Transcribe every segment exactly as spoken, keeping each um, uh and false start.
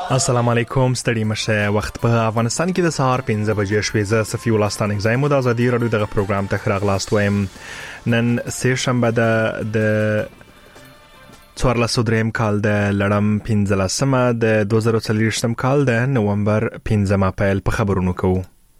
السلام علیکم ستړي مشه وخت په افغانستان کې د سهار پنځه بجې شوې ز صفي ولستان اگزایم د ازادي رادیو دغه پروګرام ته خراغلاست وایم نن سه شنبه د د څوارلس دریم کال د لړم پنځلسمه د دوه زره څلوېښتم کال د نومبر پنځمه پیل په خبرونو کوو.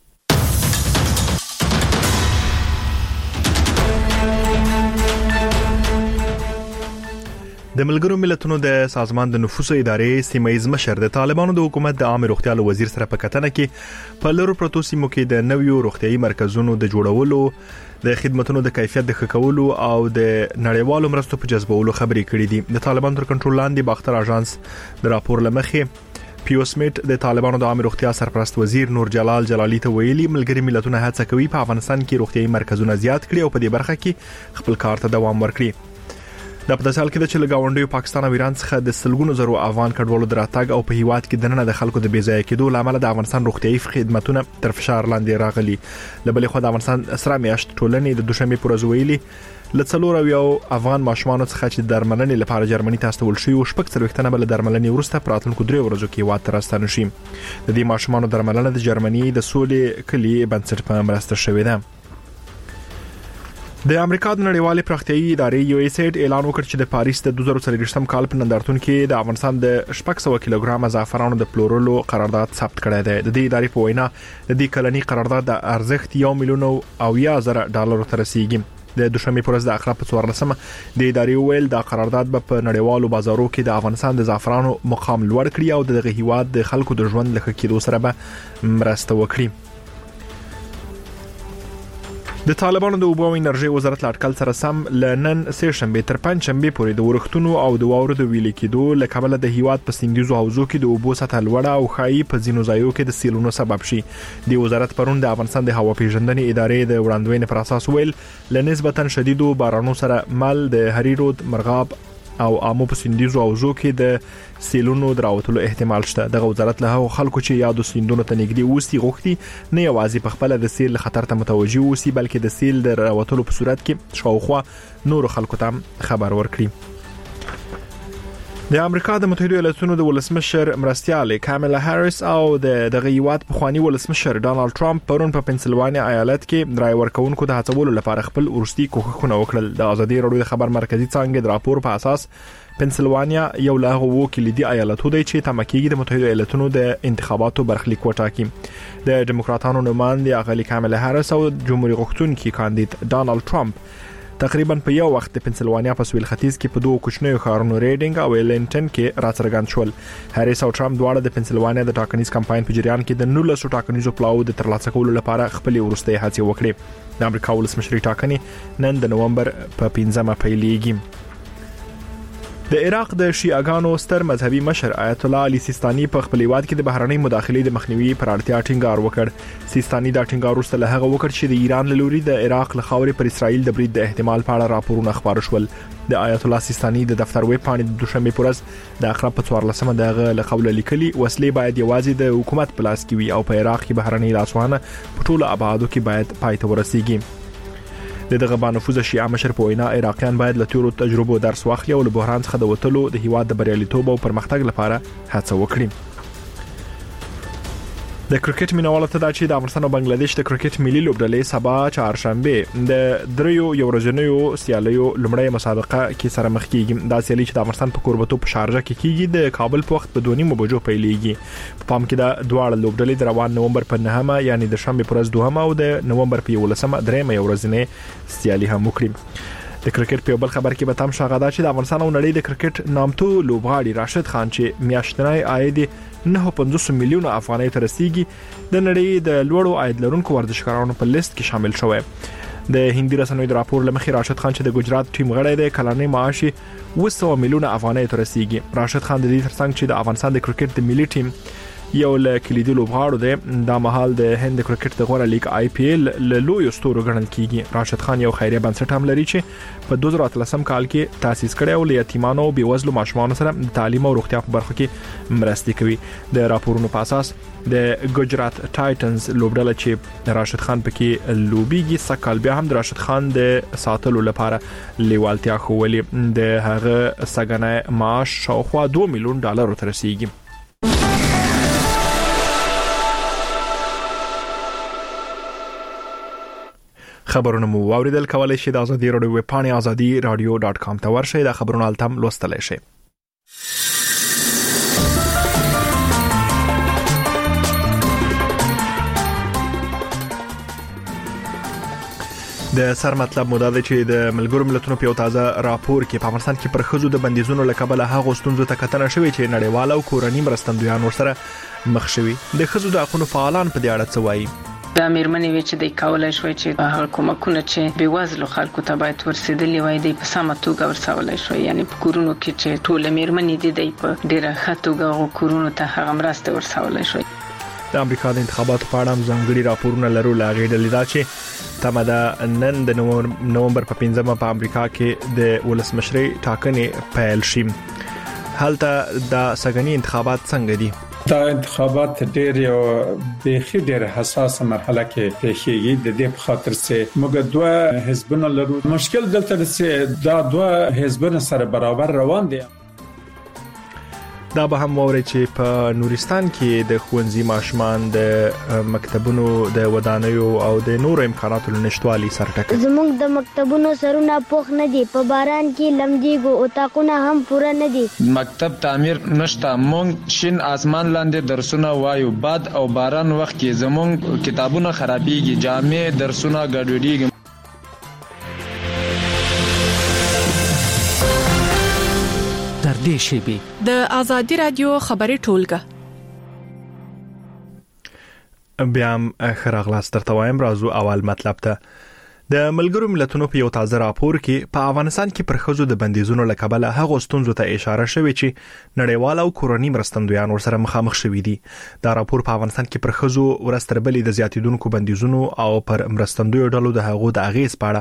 د ملګرو ملتونو د سازمان د نفوسو ادارې سیمایي مشر د طالبانو د حکومت د عام روغتیا وزیر سره په کتنه کې په لورو پروتو سیمو کې د نویو روغتيایي مرکزونو د جوړولو د خدماتو د کیفیت د ښه کولو او د نړیوالو مرستو په جذبولو خبرې کړې دي. د طالبانو تر کنټرول لاندې باختر اژانس د راپور لمخې پیوسمیټ د طالبانو د عام روغتیا سرپرست وزیر نور جلال جلالی ته ویلي ملګري ملتونه هڅه کوي په افغانستان کې روغتيایي مرکزونه زیات کړي او په دې برخه کې خپل کار ته دوام ورکړي. د په داسې حال کې چې لګاونډیو پاکستان او ایران څخه د سلګونو زرو افغان کډوالو دراتګ او په هیواد کې دننه د خلکو د بیځای کېدو لامل د افغانستان روغتيایي خدماتونه تر فشار لاندې راغلي. لبلې خو د افغانستان اسرا میاشت ټولنې د دوشنبه پر ورځ ویلي لڅلور یو افغان ماشومان څخه چې درملنې لپاره جرمني ته استول شوی او شپږ څلوېښتنه بل درملنې ورسته پراتلونکو درې ورځو کې هیواد ته راستنه شي. د دې ماشومان درملنه د جرمني د سولې کلی بنسټ په مرسته شوې ده. د امریکا د نړیوالې پراختیایي ادارې یو ایس ایډ اعلان وکړ چې د پاریس د دوه زره څلوېښتم کال په نندارتون کې د افغانستان د شپږ سوه کیلوګرام زعفرانو د پلورلو قرارداد ثبت کړی دی. د دې ادارې په وینا د دې کلنی قرارداد د ارزښت یو میلیون او اویا زره ډالر ته رسیدي. د دوشنبه پر ورځ د اخر په څوارلسمه د ادارې ویل د قرارداد په نړیوالو بازارو کې د افغانستان د زعفرانو مقام لوړ کړي او د هیواد د خلکو د ژوند لکه کېدو سره به مرسته وکړي. د طالبانو د اوبو او انرژي وزارت لاټکل سره سم لنن سه شنبه تر پنځ شنبه پورې د ورښتونو او د واورو د ویلې کېدو لکبل د هیواد په سیندیزو حوزو کې د اوبو سطح لوړه او خایي په ځینو ځایو کې د سیلونو سبب شي. د وزارت پرون د افغانستان د هوا پیژندنې ادارې د وړاندوینې پر اساس ویل لنسبتا شدیدو بارانو سره مل د هریرود مرغاب او عامو په سیندیزو حوزو کې د سیلونو دراوتلو احتمال شته. د وزارت له خلکو چې یادو سیندونو ته نږدې اوسي غوښتي نه یوازې په خپل د سیل خطر ته متوجي اوسي بلکې د سیل د راوتلو په صورت کې شاوخوا نور خلکو ته خبر ورکړي. د امریکا د متحده ایالاتونو د ولسمشر مرستيال کاملا هاریس او د دغه هیواد په خواني ولسمشر ډانلډ ټرمپ پرون په پنسلوانیا ایالت کې رای ورکونکو د هڅولو لپاره خپل ورستي کوښښونه وکړل. د ازادي رادیو د خبر مرکزی څنګه د راپور په اساس پنسلوانیا یو له هغو کلیدي ایالتونو دی چې تمکیږي د متحده ایالاتونو د انتخاباتو برخلیک وټاکي. د ډیموکراتانو نماینده اغلی کاملا هاریس او جمهوریت غوښتونکي کاندید ډانلډ ټرمپ تقریبا په یو وخت د پنسلوانیا په سویل ختیځ کې په دوه کوچنیو ښارونو ریډینګ او ویلنټن کې راڅرګند شول. هاریس او ټرمپ دواړه د پنسلوانیا د ټاکنیز کمپاین په جریان کې د نولسو ټاکنیزو پلاو د ترلاسه کولو لپاره خپل ورستي هڅې وکړې. د امریکا ولسمشري ټاکنې نن د نومبر په پنځمه پیلېږي. د عراق د شیعاګانو ستر مذهبي مشر آیت الله علي سیستاني په خپل هیواد کې د بهرنۍ مداخلې د مخنیوي پر اړتیا ټینګار وکړ. سیستاني دا ټینګار وروسته له هغه وکړ چې د ایران له لوري د عراق له خاورې پر اسرائیل د برید د احتمال په اړه راپورونه خبر شول. د آیت الله سیستاني د دفتر ویب پاڼې د دوشنبه پر ورځ د اخر په څوارلسمه دغه له قوله لیکلي وسلې باید یوازې د حکومت په لاس کې وي او په عراق کې بهرنۍ لاسوهنه په ټولو ابعادو کې باید پای ته ورسیږي. د دغه بانفوذ شیعه مشر په وینا عراقیان باید له تیرو تجربو درس واخلي او له بحران څخه د وټلو د هیواد د بریالیتوب او پرمختګ لپاره هڅه وکړي. د کرکټ مینوالو ته دا چې د افغانستان او بنگلاديش د کرکټ ملي لوبډلې سبا چهارشنبه د دریو یو ورځنیو سیالیو لومړی مسابقه کې سره مخ کیږي. دا سیالي چې د افغانستان په کوربتو په شارجه کې کیږي د کابل په وخت په دوه نیمو بجو پیلېږي. په پام کې دا دواړه لوبډلې د روان نومبر په نهمه یعنی د شنبه پر ورځ دوهمه او د نومبر په یولسمه درېمه یو ورځنی سیالي هم وکړي. د کرکټ په بل خبر کې به تم شاغدا چې د افغانستان او نړۍ د کرکټ نامتو لوبغاړي راشد خان چې میاشتنی عاید نه پنځوس میلیونه افغانۍ ته رسیدي د نړۍ د لوړو عاید لرونکو ورزشکارانو په لیست کې شامل شوی. د هندي رسنیو د راپور لمخې راشد خان چې د ګجرات ټیم غړی دی کلنی معاش اوه سوه میلیونه افغانۍ ته رسیدي. راشد خان د دې ترڅنګ چې د افغانستان د کرکټ د ملي ټیم یو له کلیدي لوبغاړو دی دا مهال د هند کرکټ د غوړه لیګ آی پی ایل له لوی ستورو ګڼل کیږي. راشد خان یو خیریه بنسټ هم لري چې په دوه زره اتلسم کال کې تاسیس کړی او له یتیمانو او بیوزلو ماشومانو سره د تعلیم او روغتیا په برخه کې مرستې کوي. د راپورونو په اساس د ګجرات ټایټنز لوبډله چې راشد خان پکې لوبيږي سکهال بیا هم د راشد خان د ساتلو لپاره لیوالتیا خوولې. د هغه سګنه معاش شاوخوا دوه میلیون ډالر ته رسیدي. خبرونه مو واوریدل. کولای شئ د ازادي رادیو ویب پاڼې ازادي رادیو ډاټ کام ته ورشئ. د خبرونو التم لوستلای شئ. د سر مطلب مو دا دی چې د ملګرو ملتونو په یو تازه راپور کې په افغانستان کې پر ښځو د بندیزونو له کبله هغو ستونزو ته کتنه شوې چې نړیوال او کورني مرستندویان ورسره مخ شوي. د ښځو د حقوقو فعالان په دې اړه څه وایي؟ د میرمنې وی چې د کولای شوی چې هغه کومکونه چې بېوزلو خلکو ته باید ورسېدلی وای د په سمه توګه ورسولای شوی، یعنی په کورونو کې چې ټول میرمنې دي د په ډیره ښه توګه هغو کورونو ته هغه مرسته ورسولای شوی. د امریکا د انتخاباتو په اړه ځانګړي راپورونه لرو. لا غېډلې دا چې تمه ده نن د نومبر په پنځمه په امریکا کې د ولسمشرۍ ټاکنې پیل شي. هلته د سږني انتخابات څنګه دي؟ دا انتخابات ډېر یو بېخي ډېر حساسه مرحله کې پیښیږي. د دې په خاطر چې موږ دوه حزبونه لرو. مشکل دلته چې دا دوه حزبونه سره برابر روان دي. دا به هم ووري چې په نورستان کې د ښوونځي ماشومان د مکتبونو د ودانیو او د نورو امکاناتو نشټوالي سره ټکر. زموږ د مکتبونو سرونه پوخ نه دي، په باران کې لمديږي، اتاقونه هم پوره نه دي. مکتب تعمیر نشته. مونږ شین اسمان لاندې درسونه وایو، باد او باران وخت کې زموږ کتابونه خرابېږي، جامع درسونه ګډوډېږي. در دې شیبي د ازادي رادیو خبري ټولګه بیا هم خراغلاس درته وایم. راځو اول مطلب ته. د ملګرو ملتونو په یو تازه راپور کې په افغانستان کې پر ښځو د بندیزونو له کبله هغو ستونزو ته اشاره شوې چې نړیوال او کورني مرستندویان ورسره مخامخ شوي دي. دا راپور په افغانستان کې پر ښځو ورځ تر بلې د زیاتیدونکو بندیزونو او پر مرستندویو ډلو د هغو د اغیز په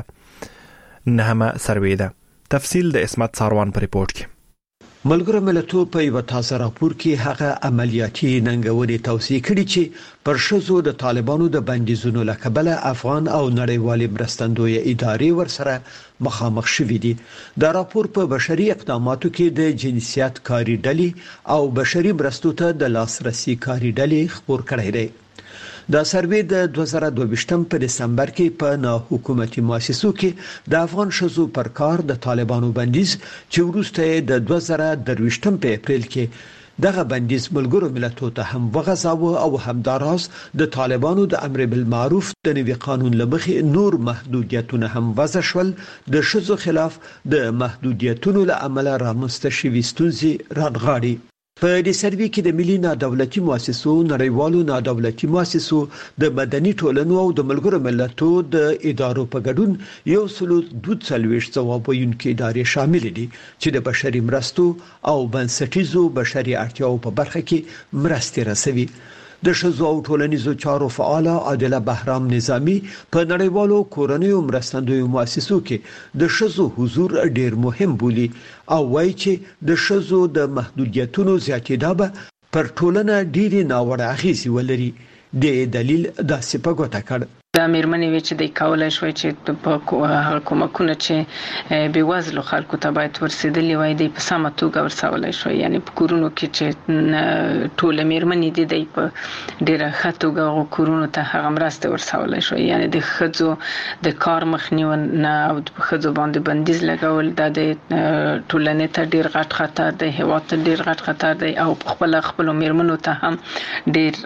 اړه نهمه سروې ده. تفصیل د اسمت ساروان په ریپورت کې. ملګرو ملتونو په یو تازه راپور کې هغه عملیاتي ننګونې توصیه کړې چې پر ښځو د طالبانو د بندیزونو له کبله افغان او نړیوالې مرستندوی ادارې ورسره مخامخ شوې دي. دا راپور په بشري اقداماتو کې د جنسیت کاری ډلې او بشري مرستو ته د لاسرسي کاری ډلې خبر کړی دی. دا سروې د دوه زره دوه په دسمبر کې په ناحکومتي مؤسسو کې د افغان ښځو پر کار د طالبانو بندیز چې وروسته د دوه زره درویشت په اپریل کې دغه بندیز ملګرو ملتونو ته هم وغځاوه او همداراز د طالبانو د امر بالمعروف د نوي قانون لمخې نور محدودیتونه هم وضع شول. د ښځو خلاف د محدودیتونو له امله رامنځته شوي ستونزې رانغاړي. په دې سروې کې د ملي نادولتي مؤسسو، نړیوالو نادولتي مؤسسو، د مدني ټولنو او د ملګرو ملتونو د ادارو په ګډون یو سلو دوه څلوېښت ځواب ویونکي ادارې شامل دي چې د بشري مرستو او بنسټیزو بشري اړتیاو په برخه کې مرستې رسوي. د ښځو او ټولنیزو چارو فعال عادله بهرام نظامی په نړیوالو کورنیو مرستندویو مؤسسو کې د ښځو حضور ډیر مهم بولي او وایي چې د ښځو د محدودیتونو زیاتېدا به پر ټولنه ډیرې ناوړه اغیزې ولري. د دلیل داسې په ګوته کړ. د میرمنې وی چې د کولای شوی چې په هغه کومکونه چې بېوزلو خلکو ته باید ورسېدلی وای د په سمه توګه ورسولای شوی، یعنی په کورونو کې چې ټول میرمنې دي د په ډیره ښه توګه هغو کورونو ته هغه مرسته ورسولای شوی. یعنی د ښځو د کار مخنیوی او د ښځو باندې بندیز لګول دا د ټولنې ته ډیر غټ خطر دی، هیواد ته ډیر غټ خطر دی او خپل خپل میرمنو ته هم ډیر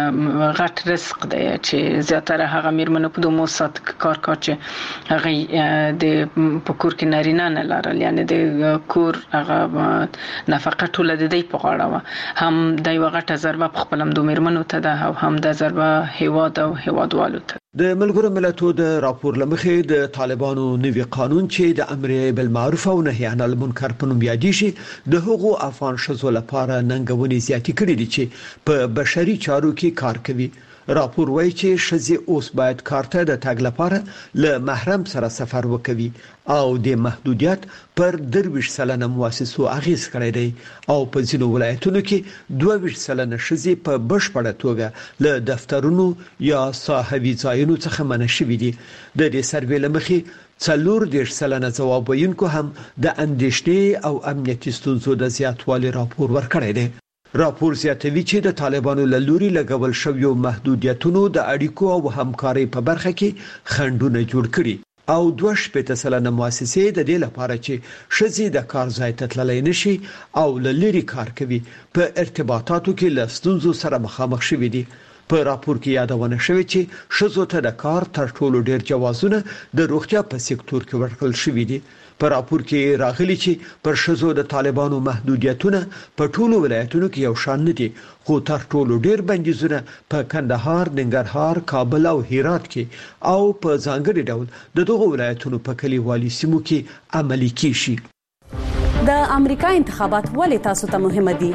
غټ رزق دی چې زیاتره هغه میرمنو په دوه ساعت کار کاوه چې هغه د پکور کې نارینه نه لرل، یعنی د کور هغه نفقه ټول د دې په غاړه و. هم د یو غټه ضربه په خپل هم د میرمنو ته ده او هم د ضربه هیواد او هیوادوالو ته. د ملګرو ملتونو د راپور لمخې د طالبانو نوي قانون چې د امر بالمعروف او نهي عن المنکر په نوم یادېږي د هغو افغان ښځو لپاره ننګونې زیاتې کړې دي چې په بشري چارو کې کار کوي. راپور وایي چې ښځې اوس باید کار ته د تګ لپاره له محرم سره سفر وکوي او د محدودیت پر درویشت سلنه مؤسسو اغیز کړی دی او په ځینو ولایتونو کې دوه ویشت سلنه ښځې په بشپړه توګه له دفترونو یا صاحبي ځایونو څخه منع شوي دي. د دې سروې له مخې څلور دېرش سلنه ځواب ویونکو هم د اندېښنې او امنیتي ستونزو د زیاتوالي راپور ورکړی دی. راپور زیاتوي چې د طالبانو له لوري لګول شویو محدودیتونو د اړیکو او همکارۍ په برخه کې خنډونه جوړ کړي او دوه شپږ سلنه مؤسسې د دې لپاره چې شذې د کار ځای ته تللی نشي او لری کار کوي په ارتباطاتو کې له ستونزو سره مخامخ شوي دي. په راپور کې یادونه شوې چې شذو ته د کار تر ټولو ډېر جوازونه د روغتیا په سکتور کې ورکړل شوي دي. په راپور کې راغلي چې پر شذو د طالبانو محدودیتونه په ټولو ولایتونو کې یو شان نه دي، خو تر ټولو ډېر بندیزونه په کندهار، ننګرهار، کابل او هرات کې او په ځانګړي ډول د دغو ولایتونو په کلیوالي سیمو کې عملي کیږي. د امریکا انتخابات ولې تاسو ته مهمه دي؟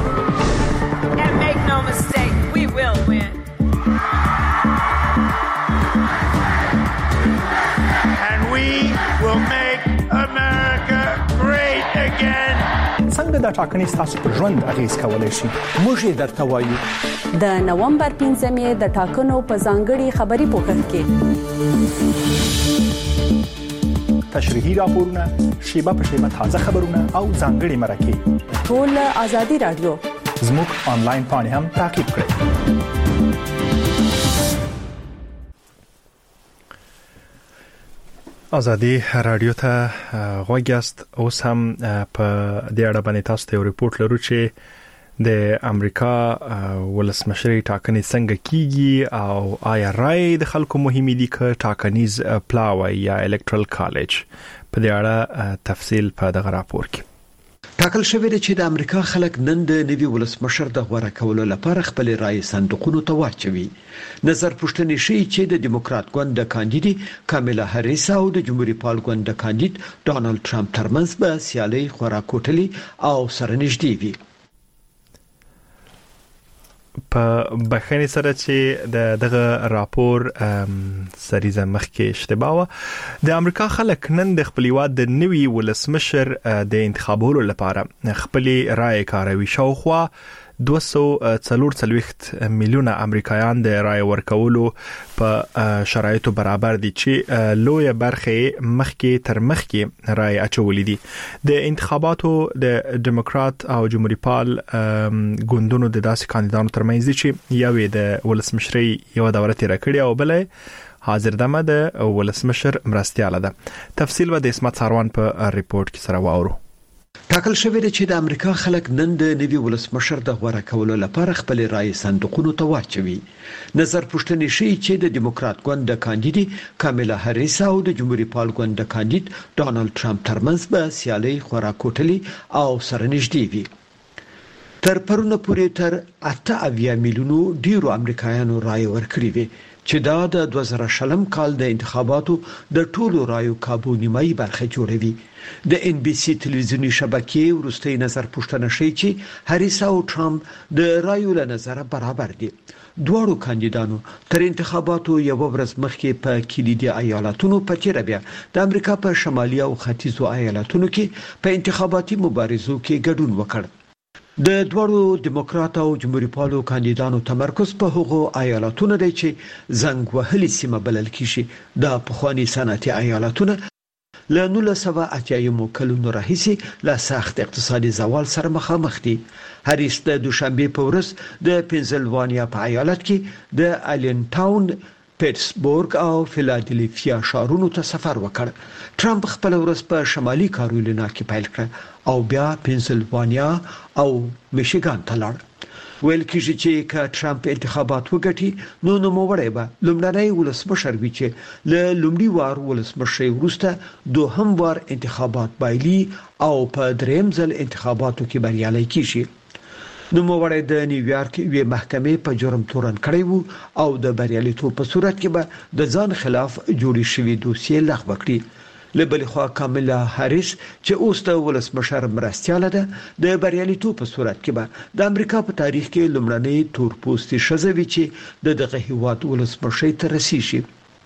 will win. And we will make America great again. څنګه د ټاکنې ستاسو پر ژوند اغیز کولای شي؟ موږ یې درته وایو. د نومبر پنځمې د ټاکنو په ځانګړي خبري پوښښ کې تشریحي راپورونه، شیبه په شیبه تازه خبرونه او ځانګړي مرکې ټول آزادي رادیو زموږ آنلاین پاڼې هم تعقیب کړئ. آزادي رادیو ته غوږ یاست. اوس هم په دې اړه باندې تاسو ته یو ریپورت لرو چې د امریکا ولسمشري ټاکنې څنګه کیږي او آیا رای د خلکو مهمه دي که ټاکنیز پلاوی یا الکترال کالج. په دې اړه تفصیل په دغه راپور کې ټاکل شوی دی چې د امریکا خلک نن د نوي ولسمشر د غوړه کولو لپاره خپل رای صندوقونو ته واچوي. نظر پوښتنې شي چې د دیموکرات ګوند د کاندید کامیلا هریس او د جمهوریت پال ګوند د کاندید ډانلډ ټرمپ ترمنځ به سیالي خورا کوټلي او سره نږدې وي. په بخښنې سره چې د دغه راپور سریزه مخکې اشتباه و، د امریکا خلک نن د خپل هیواد د نوي ولسمشر د انتخابولو لپاره خپل رائے کاروي. شاوخوا دوه سوه څلور څلوېښت میلیونه امریکایان د رائے ورکولو په شرایطو برابر دي چې لویه برخه مخکې تر مخکې رائے اچولې دي. د انتخاباتو د دیموکرات او جمهوریت پال ګوندونو د داسې کاندیدانو ترمنځ دي چې یوې د ولسمشرۍ یو دوره تیر کړې او بلې حاضر دمه د ولسمشر مرستیاله ده. تفصیل و د اسمت ساروان په ریپورت کې سره واورو. ټاکل شوی دی چې د امریکا خلک نن د نوي ولسمشر د غوړه کولو لپاره خپل رائے صندوقونو ته واچوي. نظر پوښتنې شي چې د دیموکرات ګوند د کاندید کامیلا هریس او د جمهوریت پال ګوند د کاندید ډانلډ ټرمپ ترمنځ به سیالي خورا کوټلي او سره نږدې وي. تر پرونه پورې تر اته اویا میلیونو ډیرو امریکایانو رائے ورکړي وي چې دا د دوه زره شلم کال د انتخاباتو د ټولو رایو کابو نیمایي برخه جوړوي. د ان بي سي تلویزیونی شبکې ورستۍ نظر پوښتنه شي چې هریس او ټرمپ د رایو له نظر برابر دي. دوړو کاندیدانو تر انتخاباتو یو ورځ مخکې په کلیدي ایالتونو په تیر بیا د امریکا په شمالي او ختیځو ایالتونو کې په انتخاباتي مبارزو کې ګډون وکړ. د دوړو دیموکرات او جمهوریت پالو کاندیدانو تمرکز په هغو ایالتونو دی چې زنګ وهلي سیمه بلل کیږي. د پخوانی صنعتي ایالتونه له نولس سوه اتیا کلونو راهیسې له سخت اقتصادي زوال سره مخامخ دي. هریس د دوشنبه په ورځ د پنسلوانیا په ایالت کې د الین ټاون، پیټسبورګ او فیلادلفیا ښارونو ته سفر وکړ. ټرمپ خپل ورځ په شمالي کارولینا کې پیل کړ او بیا پنسلوانیا او میشیګان ته لاړ. ویل کېږي چې که ټرمپ انتخابات وګټي نو نوموړی به لومړنی ولسمشر وي چې له لومړي وار ولسمشرۍ وروسته دوهم وار انتخابات بایلي او په دریم ځل انتخاباتو کې بریالی کیږي. نوموړی د نیویارک یوې محکمې په جرم تورن کړی وو او د بریالیتوب په صورت کې به د ځان خلاف جوړې شوې دوسیې لغوه کړي. له بلې خوا کاملا هریس چې اوس د ولسمشر مرستیاله ده د بریالیتوب په صورت کې به د امریکا په تاریخ کې لومړنۍ تورپوستي ښځه وي چې د دغه هیواد ولسمشرۍ ته رسیږي.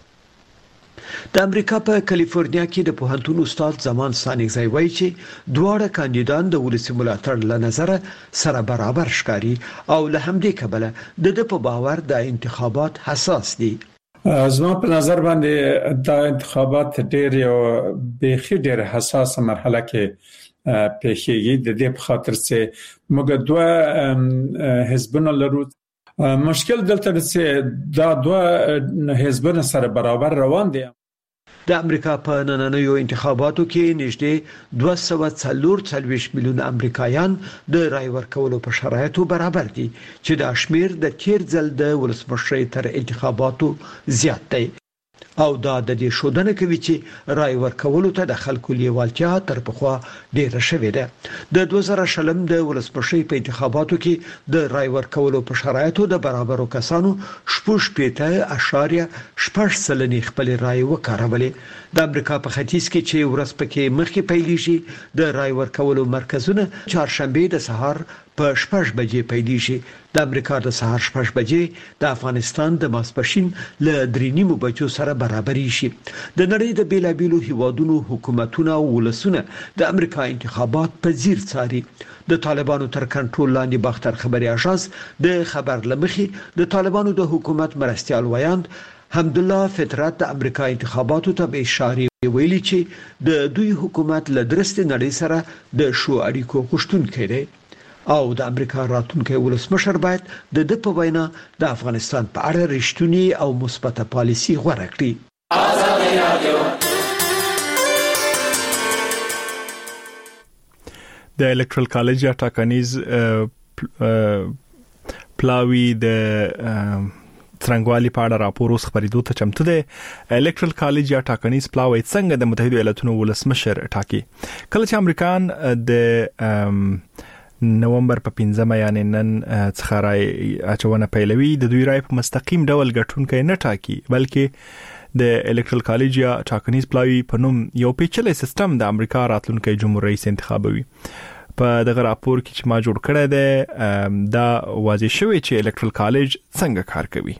د امریکا په کالیفورنیا کې د پوهنتون استاد زمان سانګزای وایي چې دواړه کاندیدان د ولسي ملاتړ له نظره سره برابر ښکاري او له همدې کبله د د په باور د انتخابات حساس دي. زما په نظر باندې دا انتخابات ډېر یو بېخي ډېر حساسه مرحله کې پیښیږي د دې په خاطر چې موږ دوه حزبونه لرو. مشکل دلته چې دا دوه حزبونه سره برابر روان دي. د امریکا په نننیو انتخاباتو کې نږدې دوه سوه څلور څلوېښت میلیون امریکایان د رای ورکولو په شرایطو برابر دي چې د اشمیر د تیر ځل د ولسمشرۍ تر انتخاباتو زیات دی او دا د دې شودنه کوي چې رای ورکولو ته د خلکو لیوالتیا تر پخوا ډیره شوې ده. د دوه زره شلم د ولسمشرۍ په انتخاباتو کې د رای ورکولو په شرایطو د برابرو کسانو شپږ پېته اشاریه شپږ سلنې خپل رای وکړولې. د امریکا په ختیځ کې چې ورځ پکې مخکې پیلېږي د رای ورکولو مرکزونه چهارشنبه د سهار په شپږ بجې پیلېږي. د امریکا د سهار شپږ بجې د افغانستان د ماسپښین ل درې نیمو بجو سره برابرې شي. د نړۍ د بیلابیلو هیوادونو حکومتونه او ولسونه د امریکا انتخابات په ځیر څاري. د طالبانو تر کنټرول لاندې باختر خبري اژانس د خبر لمخې د طالبانو د حکومت مرستيال ویاند حمدالله فطرت د امریکا انتخاباتو ته به اشاره ویلي چې د دوی حکومت له درسته نړۍ سره د شو اړیکو غوښتونکی دی او د امریکا راتلونکي ولسمشر باید د د په وینا د افغانستان په اړه رښتونی او مثبت پالیسي غوړه کړي. د الکترال کالج ټاکنیز پلاوی د څنګهوالي په اړه راپور اوس خبرېدو ته چمتو دی. الکترال کالج یا ټاکنیز پلاوی څنګه د متحده ایالاتونو ولسمشر ټاکي. کله چې امریکایان د نومبر په پنځمه یعنی نن څخه راي اچونه پیلوي د دوی راي په مستقیم ډول ګټونکي نه ټاکي بلکې د الکترال کالج یا ټاکنیز پلاوی په نوم یو پیچلې سیستم د امریکا راتلونکي جمهور رئیس انتخابوي. په دغه راپور کې چې ما جوړ کړی دی دا واضح شوی چې الکترال کالج څنګه کار کوي.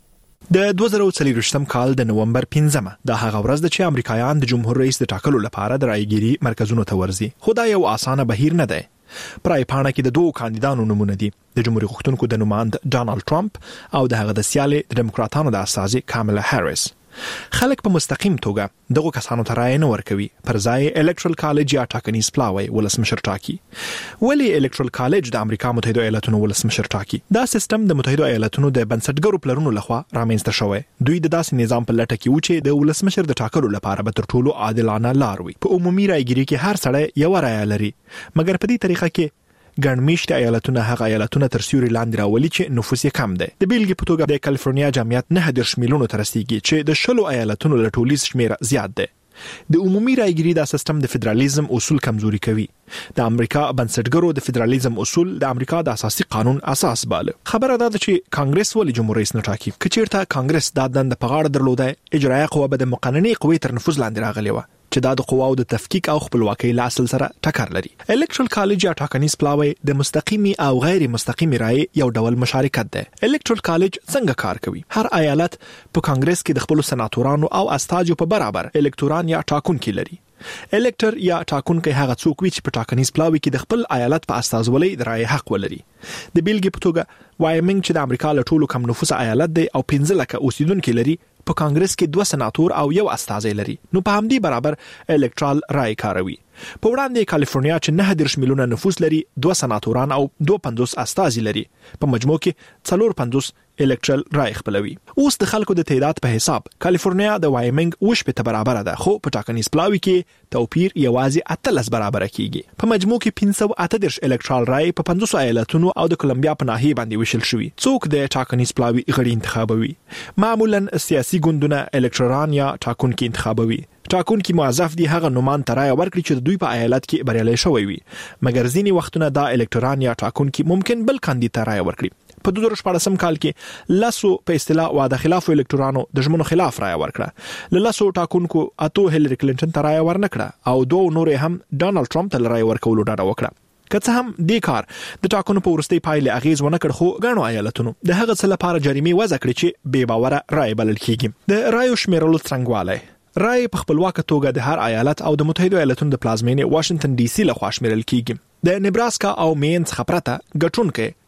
د دوه زره څلور کال د نومبر پنځمه د هغه ورځ د چې امریکایان د جمهور رئیس د ټاکلو لپاره د رایګيري مرکزونو ته ورځي. خو دا یو اسانه بهیر نه دی. پرای پاڼه کې د دوه کاندیدانو نمونه دي. د جمهوریت غوښتونکو د نوماند ډانلډ ټرمپ او د هغه د سیالي د دموکراتانو د استازي کاملا هاریس. خلک په مستقیم توګه دغه کسانو ته رائے نه ورکوي پر ځای الکترال کالج یا ټاکنیز پلاوی ولسمشر ټاکي. ولی الکترال کالج د امریکا متحده ایالاتونو ولسمشر ټاکي؟ دا سیستم د متحده ایالاتونو د بنسټګرو پلرونو لخوا رامنځته شوی. دوی د داسې نظام په لټه کې و چې د ولسمشر د ټاکلو لپاره به تر ټولو عادلانه لار وي. په عمومي رایګيري کې هر سړی یو رائے لري مګر په دې طریقه کې ګڼمشت ایالتونه هغه ایالتونه تر سیوري لاندې راولي چې نفوس یې کم دی. د بیلګې په توګه د کالیفورنیا جمعیت نه دېرش میلیونو ته رسیدي چې د شلو ایالتونو له ټولیز شمیر زیات دی. د عمومي رایګيري دا سیستم د فدرالیزم اصول کمزوري کوي. د امریکا بنسټګرو د فدرالیزم اصول د امریکا د اساسي قانون اساس باله. خبره ده چې کانګرس ولې جمهور رئیس نه ټاکي. کچیرته کانګرس دا دند په غاړه درلوده اجرایي قوه به د مقننې قوې تر نفوذ لاندې راغلی و چې دا د قواو د تفکیک او خپلواکۍ له اصل سره ټکر لري. الکترال کالج یا ټاکنیز پلاوی د مستقیمي او غیر مستقیمي رائے یو ډول مشارکت ده. الکترال کالج څنګه کار کوي؟ هر ایالت په کانګرس کې د خپل سناتورانو او استازو په برابر الکتوران یا ټاکونکي لري. الکتر یا ټاکونکي هغه څوک وي چې په ټاکنیز پلاوی کې د خپل ایالت په استازولۍ د رائے حق ولري. د بیلګې په توګه وایمنګ چې د امریکا له ټولو کم نفوس ایالت دی او پنځه لکه اوسیدونکو لري په کانګرس کې دوه سناتور او یو استازی لري. نو په همدې برابر الکترال رائے کاروي. په وړاندې کالیفورنیا چې نه دېرش میلیونه نفوس لري دوه سناتوران او دوه پنځوس استازي لري. په مجموع کې څلور پنځوس الکترال رائے خپلوي. اوس د خلکو د تعداد په حساب کالیفورنیا د وایمنګ وش په برابر ده خو په ټاکنیز پلاوی کې توپیر یوازې اتلس برابر کیږي. په مجموع کې پنځه سوه اته دېرش الکترال رائے په پنځوس ایالتونو او د کولمبیا په ناحیه باندې وشل شوی. څوک د ټاکنیز پلاوی غړي انتخابوي؟ معمولا سیاسي ګوندونه الکتران یا ټاکونکي انتخابوي. ټاکونکي موظف دي هغه نومان ترای ورکړي چې دوی په ایالت کې بریالي شوی وي. مګر ځینی وختونه دا الکتران یا ټاکونکي ممکن بل کاندید ترای ورکړي. په دوه زره شپږم کال کې لاسو په اصطلاح واده خلاف الکترانو د ژمنو خلاف رائے ورکړه. لاسو ټاکونکو اتو هیلری کلینټن ته رائے ورنکړه او دوه نور هم ډانلډ ټرمپ ته رائے ورکولو ډاډه وکړه. که څه هم دې کار د ټاکنو په ورستۍ پایلې اغیز ونه کړ خو غاڼو ایالتونو د هغه څه لپاره جریمه وضع کړې چې بے باوره رائے بلل کیږي. د رائے شمیرلو څنګهواله رائے په خپلواک توګه د هر ایالت او د متحده ایالاتونو د پلازمینې واشنگټن ډي سي له خوا شمیرل کیږي. د نیبراسکا او مین څخه پرته ګټونکي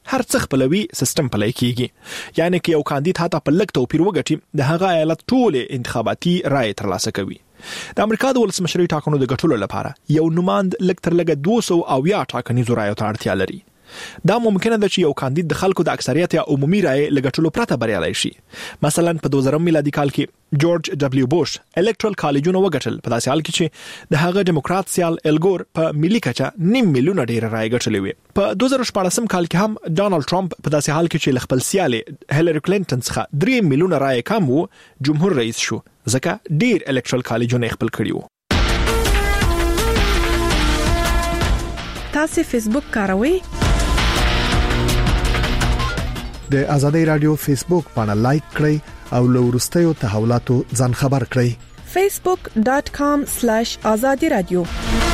هر څه خپلوي سیستم پلی کیږي، یعنی کې یو کاندید هاته په لک توپیر وګټي د هغه ایالت ټول انتخاباتي رائے ترلاسه کوي. د امریکا د ولسمشرۍ ټاکنو د ګټلو لپاره یو نماند لک تر لګه دوه سوه اویا ټاکنیزو رایو ته اړتیا لري. دا ممکنه ده چې یو کاندید د خلکو د اکثریت یا عمومي رائے لګټلو پرته بریالي شي. مثلا په دوه زره میلادي کال کې جورج ډبلیو بوش الکټرال کالجونه وګټل، په داسې حال کې چې د هغه دیموکرات سیال الګور په ملي کچه نیم میلیون ډیر رائے ګټلې وي. په دوه زره شپاړسم کال کې هم ډانلډ ټرمپ په داسې حال کې چې خپل سیال هیلری کلینټن څخه درې میلیون رائے کم وو جمهور رئیس شو، ځکه ډیر الکټرال کالجونه خپل کړی وو. تاسو فیسبوک کاروئ؟ د آزادۍ رادیو فیسبوک باندې لایک کړئ او له وروستیو تحولاتو ځان خبر کړئ. facebook dot com slash azadi radio.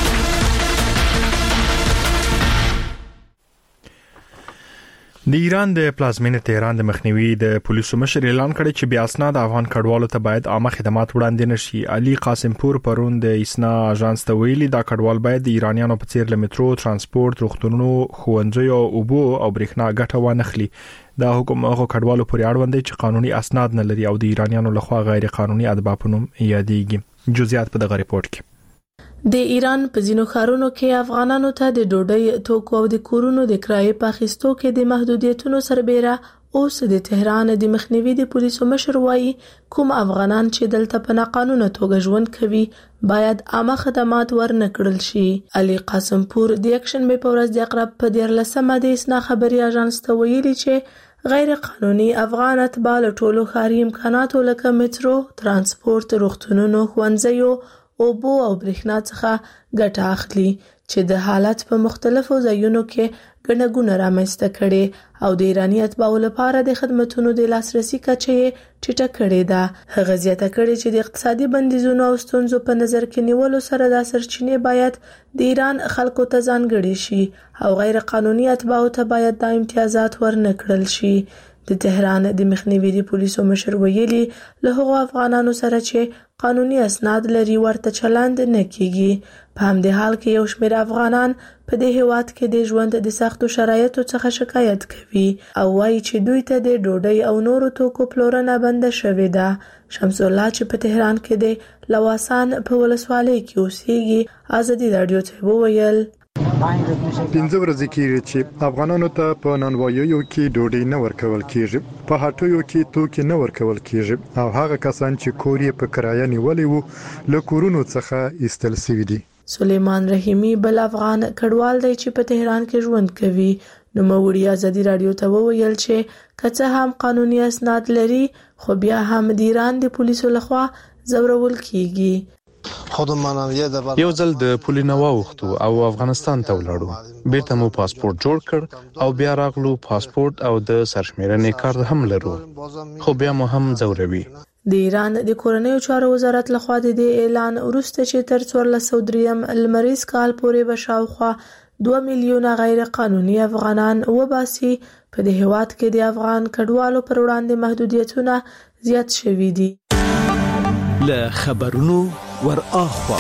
د ایران د پلازمینې تهران د مخنیوي د پولیسو مشر اعلان کړی چې بیا اسناد افغان کډوالو ته باید عامه خدمات وړاندې نشي. علي قاسم پور پرون د اسنا اژانس ته ویلي دا کډوال باید د ایرانیانو په څیر له میټرو، ترانسپورت، روغتونونو، ښوونځیو او اوبو او برېښنا ګټه وانخلي. دا حکم هغه کډوالو پورې اړوند دی چې قانوني اسناد نه لري او د ایرانیانو لخوا غیر قانوني ادبا په نوم یادېږي. جزئیات په دغه ریپورت کې. د ایران په ځینو ښارونو کې افغانانو ته د ډوډۍ، توکو او د کورونو د کرایې په اخیستو کې د محدودیتونو سربېره اوس د تهران د مخنیوي د پولیسو مشر وایي کوم افغانان چې دلته په ناقانونه توګه ژوند کوي باید عامه خدمات ورنه کړل شي. علي قاسم پور د اکشن په ورځ د اقرب په دیارلسمه د اسنا خبري اژانس ته ویلي چې غیر قانوني افغان اتباع له ټولو ښاري امکاناتو لکه میټرو، ترانسپورت، روغتونونو، ښوونځیو، اوبو او برېښنا څخه ګټه اخلي چې د حالت په مختلفو ځایونو کې ګڼهګونه رامنځته کړي او د ایرانی اتباعو لپاره د خدماتو د لاسرسي کچه ټیټه کړې ده. هغه زیاته کړې چې د اقتصادي بندیزونو او ستونزو په نظر کې نیولو سره د سرچینې باید د ایران خلکو ته ځانګړي شي او غیر قانوني اتباعو ته باید د امتیازات ورنه کړل شي. د تهران د مخنیوي د پولیسو مشر ویلي له هغو افغانانو سره چې قانوني اسناد لري ورته چلند نه کیږي. په همدې حال کې یو شمېر افغانان په دې هیواد کې د ژوند د سختو شرایطو څخه شکایت کوي او وایي چې دوی ته د ډوډۍ او نورو توکو پلورنه بنده شوې ده. شمس الله چې په تهران کې د لواسان په ولسوالۍ کې اوسېږي آزادي رادیو ته وویل پنځه ورځې کېږي چې افغانانو ته په نانواییو کې ډوډۍ نه ورکول کېږي، په هټیو کې توکي نه ورکول کېږي او هغه کسان چې کور یې په کرایه نیولې وو له کورونو څخه ایستل شوي دي. سلیمان رحیمی بل افغان کډوال دی چې په تهران کې ژوند کوي. نو موري آزادي رادیو ته وویل چې کڅه هم قانوني اسناد لري خو بیا هم د ایران د پولیسو لخوا زورول کیږي. یو ځل د پولی نه واوښتو او افغانستان ته ولاړو، بیرته مو پاسپورت جوړ کړ او بیا راغلو. پاسپورت او د سرشمیرنې کارت هم لرو خو بیا مو هم زوروي. د ایران د کورنیو چارو وزارت لخوا د اعلان وروسته چې تر څوارلس سوه دریم لمریز کال پورې به شاوخوا دوه میلیونه غیر قانوني افغانان وباسي. په دې هیواد کې د افغان کډوالو پر وړاندې محدودیتونه زیات شوي دي. له خبرونو ور اخوا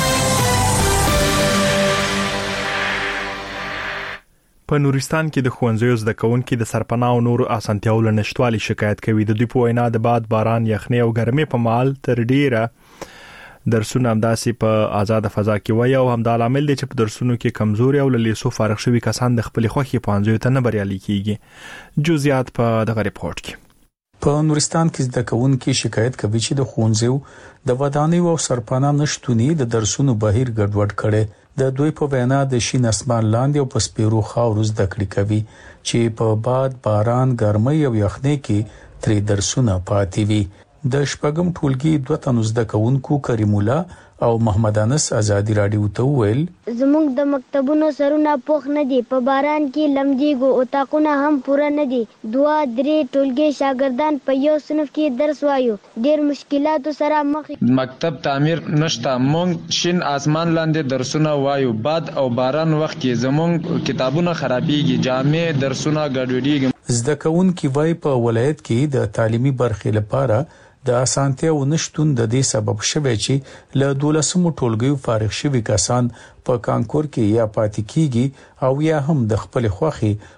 په نورستان کې د ښوونځیو زده کوونکي د سرپناه او نورو اسانتیاو له نشټوالي شکایت کوي. د دوی په وینا د باد، باران، یخنۍ او ګرمۍ په مهال تر ډیره درسونه همداسې په آزاد فضا کې وي او همدا عامل دی چې په درسونو کې کمزوري او له لیسو فارغ شوي کسان د خپل خوښي پوهنځیو ته نه بریالي کیږي. جزئیات په دغه ریپورت کې. په نورستان کې زده کوونکي شکایت کوي چې د ښوونځیو د ودانیو او سرپناه نشټونی د درسونو بهیر ګډوډ کړي. د دوی په وینا د شین اسمان لاندې او په سپیرو خاورو زده کړې کوي چې په باد، باران، ګرمۍ او یخنۍ کې ترې درسونه پاتې وي. د شپږم ټولګي دوه تنو زده کوونکو کریم الله او محمد انس آزادي رادیو ته ویل زموږ د مکتبونو سرونه پوخ نه دي، په باران کې لمدیږو، اتاقونه هم پوره نه دي. دوه درې ټولګي شاګردان په یو صنف کې درس وایو، ډېر مشکلاتو سره مخ. مکتب تعمیر نشته، مونږ شین اسمان لاندې درسونه وایو، باد او باران وخت کې زموږ کتابونه خرابېږي، جامع درسونه ګډوډېږي. زده کوونکي وایي په ولایت کې د تعلیمي برخې لپاره د اسانتیاو نشټون د دې سبب شوی چې له دولسمو ټولګیو فارغ شوي کسان په کانکور کې یا پاتې کیږي او یا هم د خپل خوخي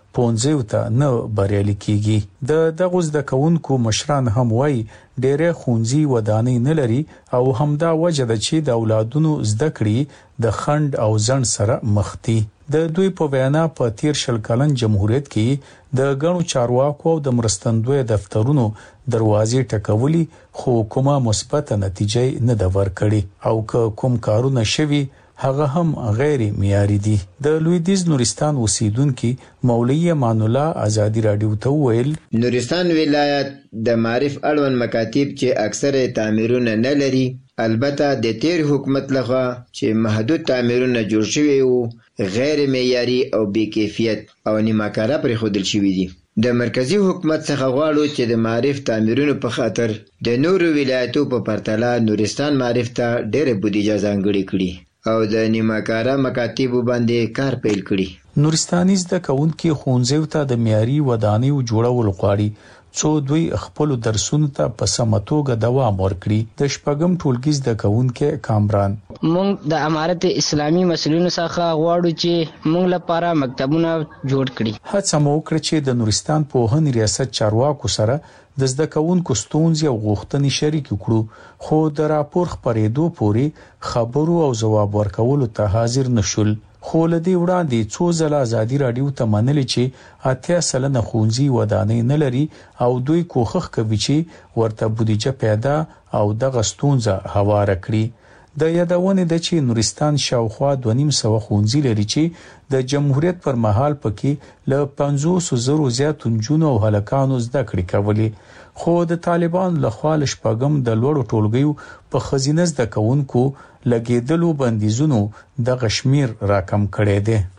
پونځیو ته نه بریالي کیږي د دغه زده کوونکو مشران هم وایي ډېرې خونځي ودانۍ نه لري او همدا وجه ده چې د اولادونو زده کړې د خند او ځن سره مخ دي د دوی په وینا په تیر شل کلن جمهوریت کې د غنو چارواکو او د مرستندوی دفترونو دروازې ټکولي خو کومه مثبت نتیجه نه د ورکړي او کوم کارونه شوي هغه هم غیر معیاري دي د لویدیز نورستان اوسیدونکو مولوی امان الله ازادي رادیو ته ویل نورستان ولایت د معرف اړوند مکاتب چې اکثره تعمیرونه نه لري البته د تیر حکومت لخوا چې محدود تعمیرونه جوړ شوي وو غیر معیاري او بې کیفیت او نیمه‌کاره پرې ښودل شوي دي د مرکزی حکومت څخه غواړو چې د معرف تعمیرونو په خاطر د نورو ولایتو په پرتله نورستان معرف ته ډېره بودیجه ځانګړې کړي او د نیمه‌کاره مکاتبو باندې کار پیل کړي نورستاني زده کوونکو خونځو ته د معیاري ودانیو جوړول غواړي څو دوی خپل درسونو ته په سمتوګه دوام ورکړي د شپږم ټولګي زده کوونکو کامران مونږ د امارت اسلامي مسلونو څخه غواړو چې مونږ لپاره مکتبونه جوړ کړي هڅه مو وکړه چې د نورستان پوهنې ریاست چارواکو سره د زده کوونکو ستونزې او غوښتنې شریک کړو خو د راپور خبرېدو پورې خبرو او جواب ورکولو ته حاضر نشول خو لدی وړاندې څو ځله ازادي رادیو ته منلي چې اتیا سلنه خونځي ودانۍ نه لري او دوی کوښښ کوي چې ورته بودیجه پیدا او د غستونځه هواره کړي د یادونه د چې نورستان شاوخوا دوه نیم سو خونځي لري چې د جمهوریت پر مهال پکې ل پنځوس زره زیات نجونو او هلکانو زده کړې کولې خو د طالبان لخوا لشپګم د لوړو ټولګیو په خزینه زده کوونکو لګیدلو بندیزونو د غشمیر راکم کړي دي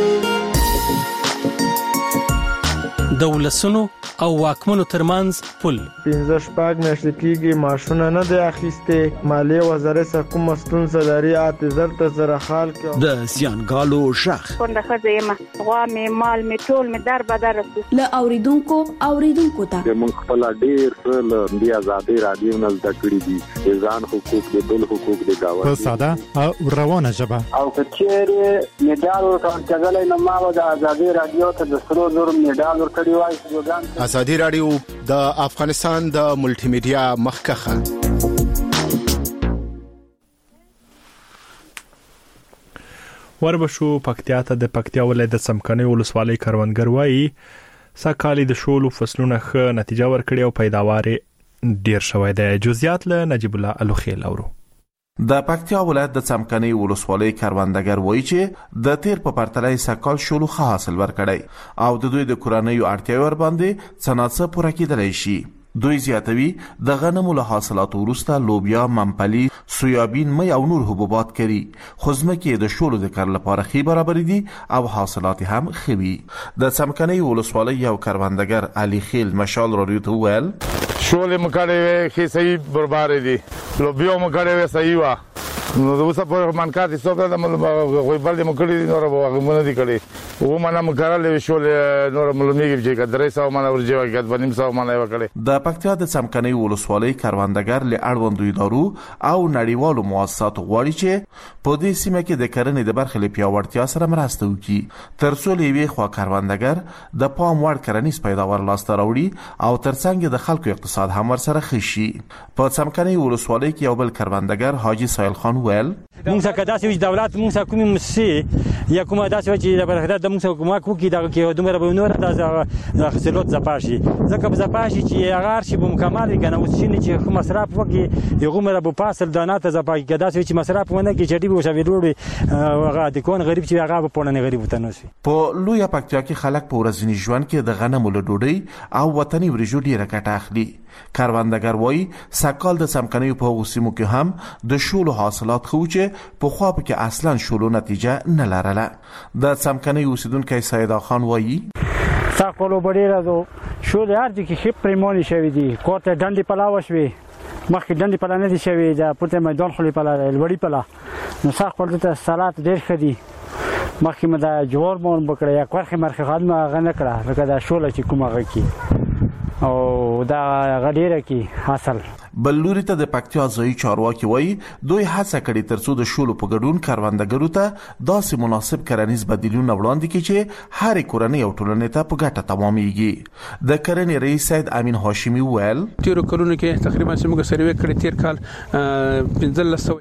د ولسونو او واکمنو ترمنځ پل پنځه شپږ میاشتې کېږي معاشونه نه دی اخیسته مالیه وزارت کوم ستونزه لري اعتذار ته زره خال کې د زیانګالو شخ څنګه خځه ما غوا می مال می ټول می در بدر له اوریدونکو اوریدونکو ته د مونږ خپل ډیر څه د آزادي رادیو نه زده کړی دي ځان حقوق د بل حقوق د گاوند په ساده او روانه ژبه او کچېره میډال ورکړل نو ما د آزادي رادیو ته د سرو زر میډال ورکړی وای ازادي رادیو د افغانستان د ملټي میډیا مخکخه وربشو پکتیا ته د پکتیا ولایت د سمکني ولسوالۍ کروندګر وایي ساکالي د شولو فصلونه ښه نتیجه ورکړي او پیداوار ډیر شوی دی جزئیات له نجیب الله الوخیل اورو د پکتیا ولایت د څمکني ولسوالۍ کروندګر وایي چې د تیر په پرتله سکال شولو ښه حاصل ورکړی او د دوی د کورنیو اړتیاوې ور باندې څنګه پوره کېدلی شي دوی زیاتوي د غنمو له حاصلاتو وروسته لوبیا ممپلی سویابین مې او نور حبوبات کړي خو ځمکې د شولو د کار لپاره ښې برابرې دي او حاصلات هم ښه وي د څمکني ولسوالۍ یو کروندګر علي خیل مشال رادیو ته وویل شولې مکړې ښې صحیح برابرې دي لوبیا مکړې صحیح وا نو اوس په منکاتي څوک د غوي بل د مکړې نور به مونږ دي کړي و منه مکړلې شولې نور ملمېږي چې کدرې سو منه ورجو کې د بنیم سو منه وکړي د پکتیا د څمکني ولسوالۍ کروندګر له اړوندو ادارو او نړیوالو مؤسساتو غواړي چې په دې سیمه کې د کرنې د برخې لپاره پیاوړتیا سره مرسته وکړي ترڅو لوي خو کروندګر د پام وړ کرنیز پیداوار لاسته راوړي او ترڅنګ د خلکو اقتصاد هم ورسره خشي په څمکني ولسوالۍ کې یو بل کروندګر حاجی سایل خان ویل موږ څنګه داسې وي دولت موږ څنګه کومه مسي یا کومه داسې چې د برخه د موږ څنګه کومه کوي دا کې دومره به نور د خسلوت زپاشي ځکه په زپاشي چې هغه شی به مکمل کنه اوس شي چې کوم مصرف وکي یو مره به پاسل دانات زپاشي کې داسې چې مصرف ونه کې چې دی به شوی وروړي هغه د کون غریب چې هغه په پونه غریب وته نشي په لوی پکتیا کې خلک په ورځنی ژوند کې د غنمو له ډوډۍ او وطني ورجو ډیره ګټه اخلي کروندګر وایي سکال د څمکني په وسیمو کې هم د شولو حاصلات خو چې په خوا کې اصلا شولو نتیجه نه لرله د څمکني اوسیدونکو سیدا خان وایي ساقلو بډیره زو شولې هر دي کې خپ پریمونی شوی دي کوته ډنډي پلاو شوی مخکې ډنډي پلا نه دي شوی دا پته میدان خلی پلا لوړی پلا نو ساقل ته سلات ډیر خدي مخکې مدا جوړ مون بکړه یا کورخه مرخه خدمه غنه کړه لکه دا شوله چې کومه غکی او دا غډیره کې حاصل بل لوري ته د پکتیا ځای چارواکي وایي دوی هڅه کړې ترڅو د شولو په ګډون کروندګرو ته داسې مناسب کرنیز بدیلونه وړاندې کړي چې هر کورنۍ او ټولنې ته په ګټه تمامېږي. د کرنې رئیس سید امین هاشمي وویل تیرو کلونو کې تقریبا موږ سروې کړې تیر کال پنځلس